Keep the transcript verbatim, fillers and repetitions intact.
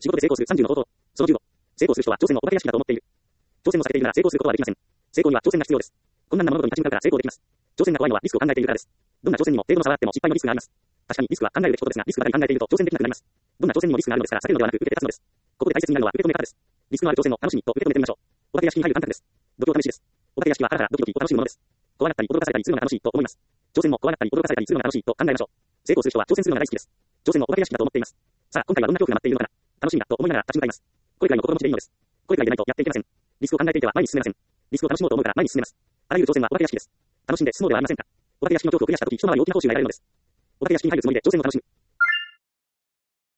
仕事で成功するさんじゅうの方法。そのじゅうご。成功する人は挑戦をお化け屋敷だと思っている。挑戦を避けているなら成功することはできません。成功には挑戦が必要です。困難な物事に立ち向かうから成功できます。挑戦が怖いのはリスクを考えているからです。どんな挑戦にも程度の差はあっても失敗のリスクがあります。確かにリスクは考えるべきことですが、リスクばかり考えていると挑戦できなくなります。どんな挑戦にもリスクがあるのですから避けるのではなく受けて立つのです。ここで大切になるのは受け止め方です。リスクのある挑戦を楽しみと受け止めてみましょう。お化け屋敷に入る感覚です。度胸試しです。お化け屋敷はハラハラドキドキを楽しむものです。怖がったり驚かされたりするのが楽しいと思います。挑戦も怖がったり驚かされたりするのが楽しいと考えましょう。成功する人は挑戦するのが大好きです。挑戦もお化け屋敷だと思っています。さあ、今回はどんな恐怖が待っているのかな。楽しみだと思いながら立ち向かいます。これくらいの心持ちでいいのです。これくらいでないとやっていけません。リスクを考えていては前に進めません。リスクを楽しもうと思うから前に進めます。あらゆる挑戦はお化け屋敷です。楽しんで進もうではありませんか。お化け屋敷の恐怖をクリアしたとき、一回り大きな報酬が得られるのです。お化け屋敷に入るつもりで挑戦を楽しむ。